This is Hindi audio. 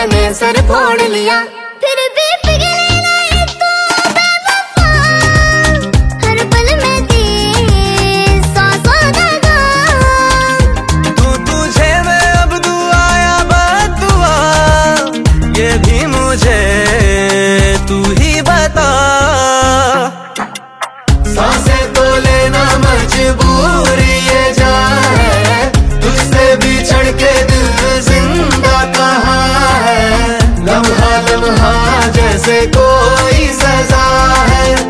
मैंने सर फोड़ लिया। फिर भी पिघले नहीं तू बेवफा, हर पल में दिए सांसों दगा। तुझे मैं अब दुआ या बद्दुआ, ये भी मुझे तू ही बता। सांसें तो लेना मजबूरी ये जा है, तुझसे बिछड़ के दिल जिंदा कहाँ है। लम्हा लम्हा जैसे